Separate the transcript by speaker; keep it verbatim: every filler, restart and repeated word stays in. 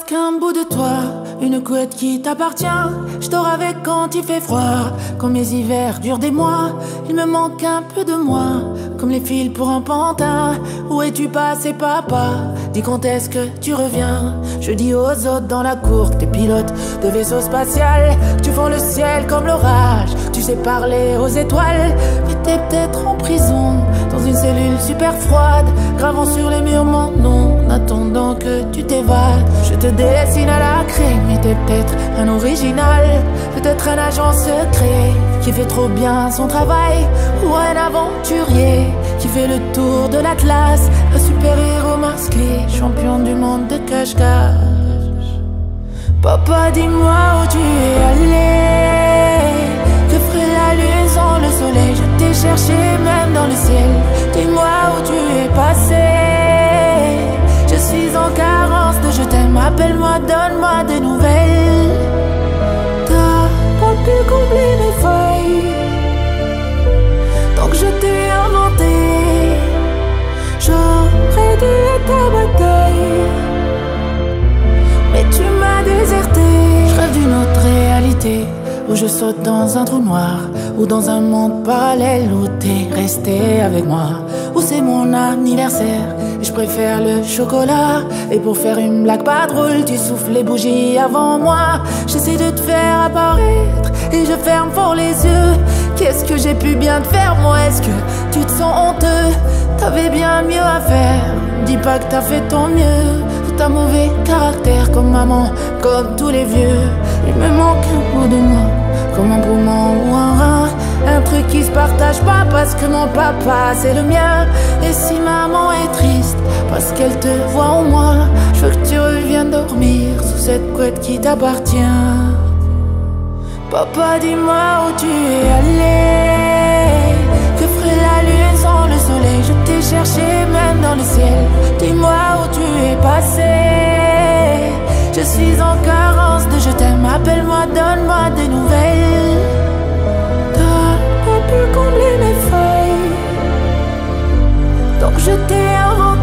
Speaker 1: qu'un bout de toi, une couette qui t'appartient. Je dors avec quand il fait froid, quand mes hivers durent des mois. Il me manque un peu de moi, comme les fils pour un pantin. Où es-tu passé papa? Dis quand est-ce que tu reviens? Je dis aux autres dans la cour que t'es pilote de vaisseau spatial, que tu fends le ciel comme l'orage, tu sais parler aux étoiles. Mais t'es peut-être en prison, dans une cellule super froide, gravant sur les murs mon nom, en attendant que tu t'évades. Je te dessine à la craie, mais t'es peut-être un original, peut-être un agent secret qui fait trop bien son travail, ou un aventurier qui fait le tour de l'Atlas, un super-héros masqué, champion du monde de cache-cache. Papa, dis-moi où tu es allé, que ferait la lune sans le soleil? Je t'ai cherché même dans le ciel, dis-moi où tu es passé. Je suis en carence de je t'aime, appelle-moi, donne-moi des nouvelles. T'as pas pu combler mes feuilles, donc je t'ai inventé. J'aurais dû être ta bataille, mais tu m'as déserté. Je rêve d'une autre réalité, où je saute dans un trou noir, ou dans un monde parallèle où t'es resté avec moi, où c'est mon anniversaire et je préfère le chocolat. Et pour faire une blague pas drôle, tu souffles les bougies avant moi. J'essaie de te faire apparaître et je ferme fort les yeux. Qu'est-ce que j'ai pu bien te faire, moi? Est-ce que tu te sens honteux? T'avais bien mieux à faire, dis pas que t'as fait ton mieux. T'as mauvais caractère comme maman, comme tous les vieux. Il me manque un bout de moi, comme un poumon ou un rein, un truc qui se partage pas parce que mon papa c'est le mien. Et si maman est triste parce qu'elle te voit en moi, je veux que tu reviennes dormir sous cette couette qui t'appartient. Papa, dis-moi où tu es allé, que ferait la lune sans le soleil? Je t'ai cherché même dans le ciel, dis-moi où tu es passé. Je suis en carence de je t'aime, appelle-moi, donne-moi des nouvelles. T'as pas pu combler mes feuilles, donc je t'ai inventé.